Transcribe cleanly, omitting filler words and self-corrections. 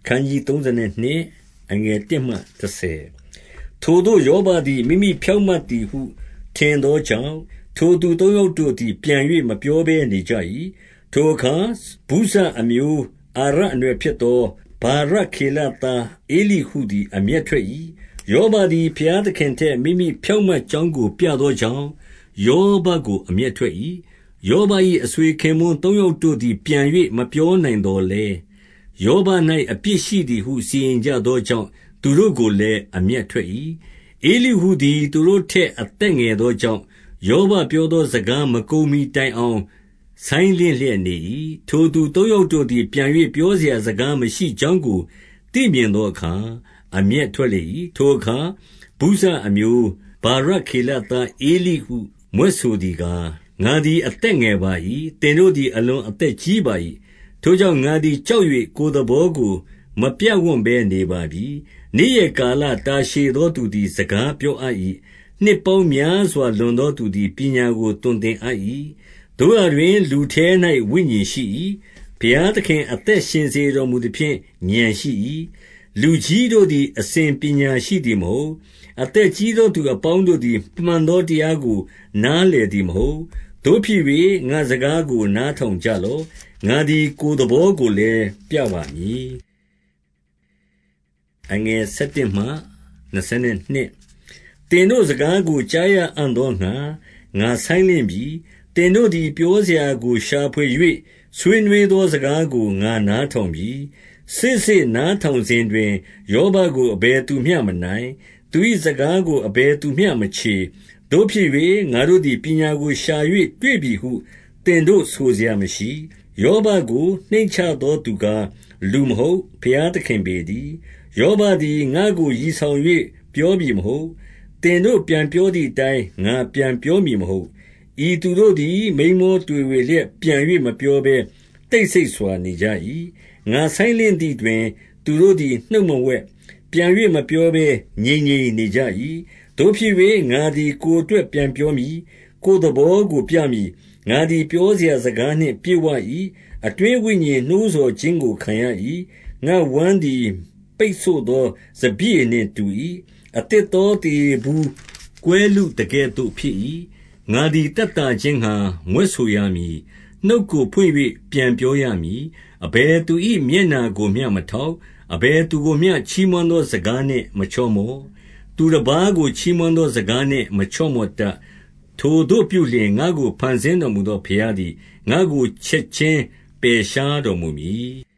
ခန်းကြီး32အငယ်1မှ30ထိုသို့ယောဘသည်မိမိဖြောင့်မတ်သည်ဟုထင်သောကြောင့်ထိုသူသုံးယောက်တို့သည်ပြန်၍မပြောဘဲနေကြ၏ထိုအခါဗုဇအမျိုးအာရအနွယ်ဖြစ်သောဗာရခေလသားဧလိဟုသည်အမျက်ထွက်၏ယောဘသည်ဘုရားသခင်ထက်မိမိဖြောင့်မတ်ကြောင်းကိုပြသောကြောင့်ယောဘကိုအမျက်ထွက်၏ယောဘ၏အဆွေခင်ပွန်းသုံးယောက်တို့သည်ပြန်၍မပြောနိုင်သော်လည်းယောဘ၌အပြစ်ရှိသည်ဟုစီရင်ကြသောကြောင့်သူတို့ကိုလည်းအမျက်ထွက်၏ဧလိဟုသည်သူတို့ထက်အသက်ငယ်သောကြောင့်ယောဘပြောသောစကားမကုန်မီတိုင်အောင်ဆိုင်းလင့်လျက်နေ၏ထိုသူသုံးယောက်တို့သည်ပြန်၍ပြောเสียစကားမရှိကြောင်းကိုသိမြင်သောအခါအမျက်ထွက်လေ၏ထိုအခါဗုဇအမျိုးဗာရခေလသားဧလိဟုမြွက်ဆိုသည်ကားငါသည်အသက်ငယ်ပါ၏သင်တို့သည်အလွန်အသက်ကြီးပါ၏ထိုကြောင့်ငါသည်ကြောက်၍ကိုယ်သဘောကိုမပြတ်ဝံ့ဘဲနေပါပြီနေ့ရက်ကာလတာရှည်သောသူသည်စကားပြောအပ်၏နှစ်ပေါင်းများစွာလွန်သောသူသည်ပညာကိုသွန်သင်အပ်၏တို့ရတွင်လူထဲ၌ဝိညာဉ်ရှိ၏ဘုရားသခင်အသက်ရှင်စေတော်မူသည်ဖြင့်ဉာဏ်ရှိ၏လူကြီးတို့သည်အစဉ်ပညာရှိသည်မဟုတ်အသက်ကြီးသောသူအပေါင်းတို့သည်မှန်သောတရားကိုနားလည်သည်မဟုတ်တို့ဖြစ်၍ငါစကားကိုနားထောင်ကြလော့ငါသည်ကိုယ်သဘောကိုလည်းပြပါမည်အငယ်7မှ22သင်တို့စကားကိုကြားရအံ့သောငါဆိုင်းလင့်ပြီသင်တို့သည်ပြောเสียကိုရှာဖွေ၍ဆွေးနွေးသောစကားကိုငါနားထောင်ပြီစစ်စစ်နားထောင်စဉ်တွင်ယောဘကိုအဘယ်သူမျှမနိုင်သူ၏စကားကိုအဘယ်သူမျှမချေတို့ဖြစ်၍ငါတို့သည်ပညာကိုရှာ၍တွေ့ပြီဟုသင်တို့ဆိုเสียမရှိယောဘကိုနှိမ့်ချသောသူကားလူမဟုတ်ဘုရားသခင်ပေတည်းယောဘသည်ငါကိုရည်ဆောင်၍ပြောပြီမဟုတ်သင်တို့ပြန်ပြောသည့်အတိုင်းငါပြန်ပြောမည်မဟုတ်ဤသူတို့သည်မိန်မောတွေ့ဝေလျက်ပြန်၍မပြောဘဲတိတ်ဆိတ်စွာနေကြ၏ငါဆိုင်းလင့်သည့်တွင်သူတို့သည်နှုတ်မဝက်ပြန်၍မပြောဘဲငြိမ်ငြိမ်နေကြ၏တို့ဖြစ်၍ငါသည်ကိုယ်အတွက်ပြန်ပြောမည်ကိုယ်သဘောကိုပြမည်ငါသည်ပြောเสียစကားနှင့်ပြည့်ဝ၏အတွင်းဝိညာဉ်နှိုးဆော်ခြင်းကိုခံရ၏ငါဝမ်းသည်ပိတ်ဆို့သောစပျစ်နှင့်တူ၏အသစ်သောတည်ဘူးကွဲလူတကဲ့သို့ဖြစ်၏ငါသည်တတ်တာခြင်းဟံမွဲ့ဆိုရမည်နှုတ်ကိုဖွင့်၍ပြန်ပြောရမည်အဘယ်သူ၏မျက်နာကိုမျှမထောက်အဘယ်သူကိုမျှချီးမွမ်းသောစကားနှင့်မချော့မော့သူတစ်ပါးကိုချီးမွမ်းသောစကားနှင့်မချော့မော့တတ်ထိုတို့ပြုလျင်ငါကိုဖန်ဆင်းတော်မူသောဘုရားသည်ငါကိုချက်ချင်းပယ်ရှားတော်မူမည်